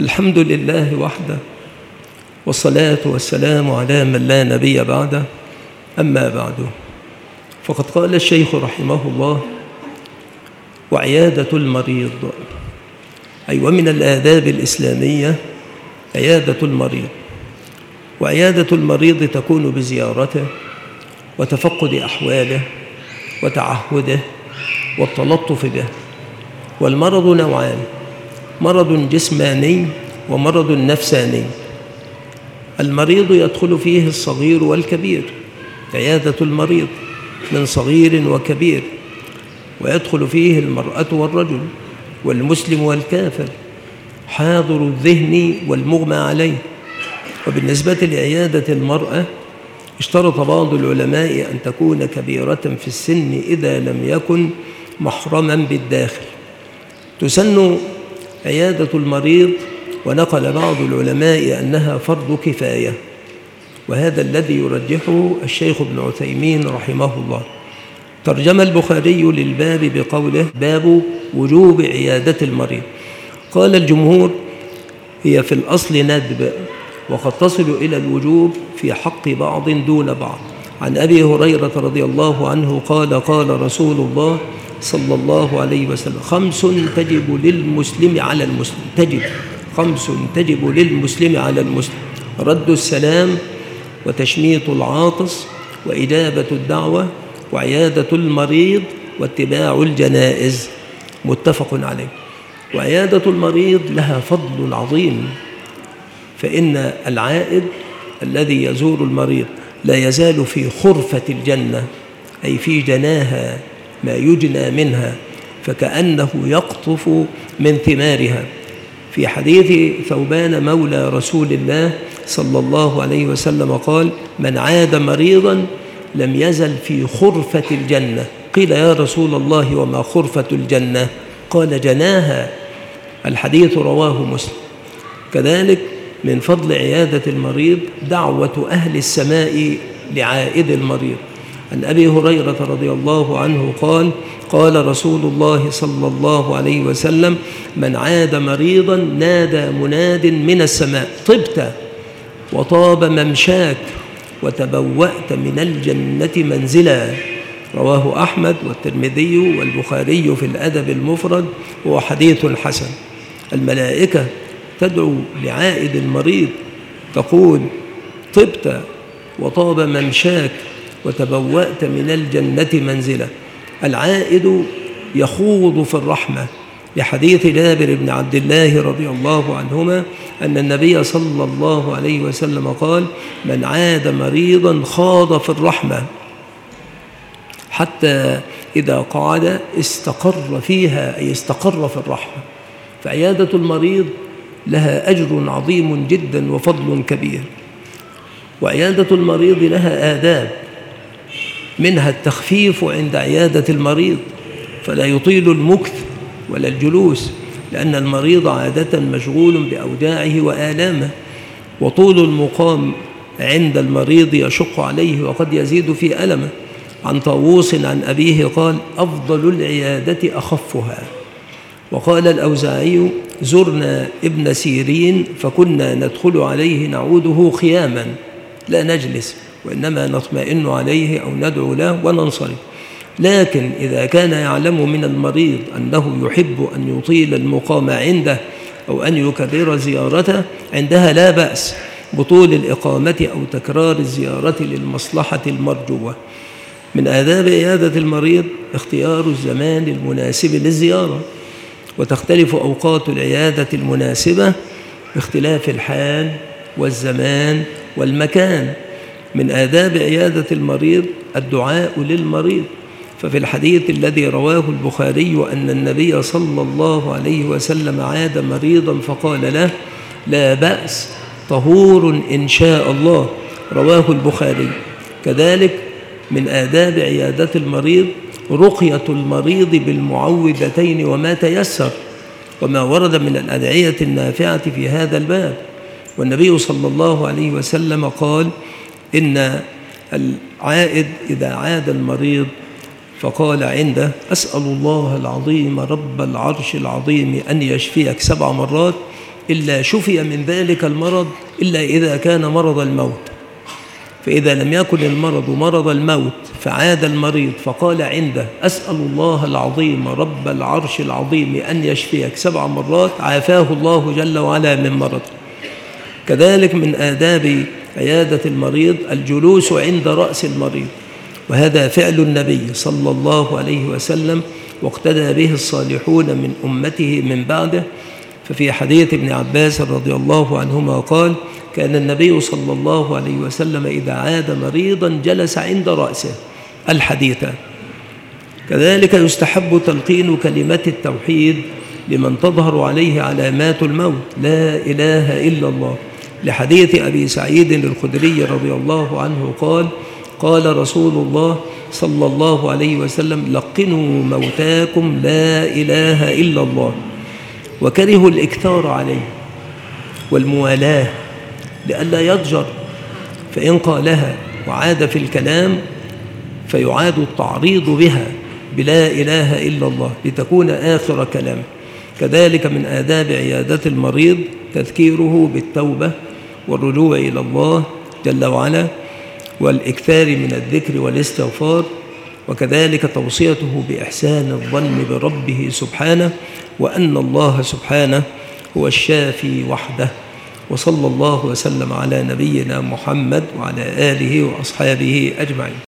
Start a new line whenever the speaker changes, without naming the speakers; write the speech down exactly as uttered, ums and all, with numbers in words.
الحمد لله وحده، والصلاة والسلام على من لا نبي بعده. أما بعد، فقد قال الشيخ رحمه الله: وعيادة المريض، أي ومن الآداب الإسلامية عيادة المريض. وعيادة المريض تكون بزيارته وتفقد أحواله وتعهده والتلطف به. والمرض نوعان: مرض جسماني ومرض نفساني. المريض يدخل فيه الصغير والكبير، عيادة المريض من صغير وكبير، ويدخل فيه المرأة والرجل والمسلم والكافر، حاضر الذهن والمغمى عليه. وبالنسبة لعيادة المرأة اشترط بعض العلماء أن تكون كبيرة في السن إذا لم يكن محرما بالداخل. تسن عيادة المريض، ونقل بعض العلماء أنها فرض كفاية، وهذا الذي يرجحه الشيخ ابن عثيمين رحمه الله. ترجم البخاري للباب بقوله: باب وجوب عيادة المريض. قال الجمهور: هي في الأصل ندب، وقد تصل إلى الوجوب في حق بعض دون بعض. عن أبي هريرة رضي الله عنه قال: قال رسول الله صلى الله عليه وسلم: خمس تجب للمسلم على المسلم تجب خمس تجب للمسلم على المسلم: رد السلام، وتشميت العاطس، وإجابة الدعوة، وعيادة المريض، واتباع الجنائز. متفق عليه. وعيادة المريض لها فضل عظيم، فإن العائد الذي يزور المريض لا يزال في خرفة الجنة، أي في جناها ما يجنى منها، فكأنه يقطف من ثمارها. في حديث ثوبان مولى رسول الله صلى الله عليه وسلم قال: من عاد مريضا لم يزل في خرفة الجنة. قيل: يا رسول الله وما خرفة الجنة؟ قال: جناها. الحديث رواه مسلم. كذلك من فضل عيادة المريض دعوة أهل السماء لعائد المريض. عن أبي هريرة رضي الله عنه قال: قال رسول الله صلى الله عليه وسلم: من عاد مريضا نادى مناد من السماء: طبت وطاب ممشاك وتبوأت من الجنة منزلا. رواه أحمد والترمذي والبخاري في الأدب المفرد، وهو حديث حسن. الملائكة تدعو لعائد المريض تقول: طبت وطاب ممشاك وتبوأت من الجنة منزلا. العائد يخوض في الرحمة، لحديث جابر بن عبد الله رضي الله عنهما أن النبي صلى الله عليه وسلم قال: من عاد مريضا خاض في الرحمة حتى إذا قعد استقر فيها، أي استقر في الرحمة. فعيادة المريض لها أجر عظيم جدا وفضل كبير. وعيادة المريض لها آداب، منها التخفيف عند عيادة المريض، فلا يطيل المكث ولا الجلوس، لأن المريض عادة مشغول بأوجاعه وآلامه، وطول المقام عند المريض يشق عليه وقد يزيد في ألمه. عن طاووس عن أبيه قال: أفضل العيادة أخفها. وقال الأوزاعي: زرنا ابن سيرين فكنا ندخل عليه نعوده خياما، لا نجلس، وإنما نطمئن عليه أو ندعو له وننصرف. لكن إذا كان يعلم من المريض أنه يحب أن يطيل المقام عنده أو أن يكرر زيارته، عندها لا بأس بطول الإقامة أو تكرار الزيارة للمصلحة المرجوة. من آداب عيادة المريض اختيار الزمان المناسب للزيارة، وتختلف أوقات العيادة المناسبة باختلاف الحال والزمان والمكان. من آداب عيادة المريض الدعاء للمريض، ففي الحديث الذي رواه البخاري أن النبي صلى الله عليه وسلم عاد مريضا فقال له: لا بأس، طهور إن شاء الله. رواه البخاري. كذلك من آداب عيادة المريض رقية المريض بالمعوذتين وما تيسر، وما ورد من الأدعية النافعة في هذا الباب. والنبي صلى الله عليه وسلم قال: إن العائد إذا عاد المريض فقال عنده: أسأل الله العظيم رب العرش العظيم أن يشفيك سبع مرات، إلا شفي من ذلك المرض إلا إذا كان مرض الموت. فإذا لم يكن المرض مرض الموت فعاد المريض فقال عنده أسأل الله العظيم رب العرش العظيم أن يشفيك سبع مرات، عافاه الله جل وعلا من مرض. كذلك من آداب عيادة المريض الجلوس عند رأس المريض، وهذا فعل النبي صلى الله عليه وسلم واقتدى به الصالحون من أمته من بعده. ففي حديث ابن عباس رضي الله عنهما قال: كان النبي صلى الله عليه وسلم إذا عاد مريضا جلس عند رأسه الحديث. كذلك يستحب تلقين كلمة التوحيد لمن تظهر عليه علامات الموت، لا إله إلا الله، لحديث أبي سعيد الخدري رضي الله عنه قال: قال رسول الله صلى الله عليه وسلم: لقنوا موتاكم لا إله إلا الله. وكرهوا الإكثار عليه والموالاة لئلا يضجر، فإن قالها وعاد في الكلام فيعاد التعريض بها بلا إله إلا الله لتكون آخر كلامه. كذلك من آداب عيادة المريض تذكيره بالتوبة والرجوع إلى الله جل وعلا والإكثار من الذكر والاستغفار، وكذلك توصيته بإحسان الظن بربه سبحانه، وأن الله سبحانه هو الشافي وحده. وصلى الله وسلم على نبينا محمد وعلى آله وأصحابه أجمعين.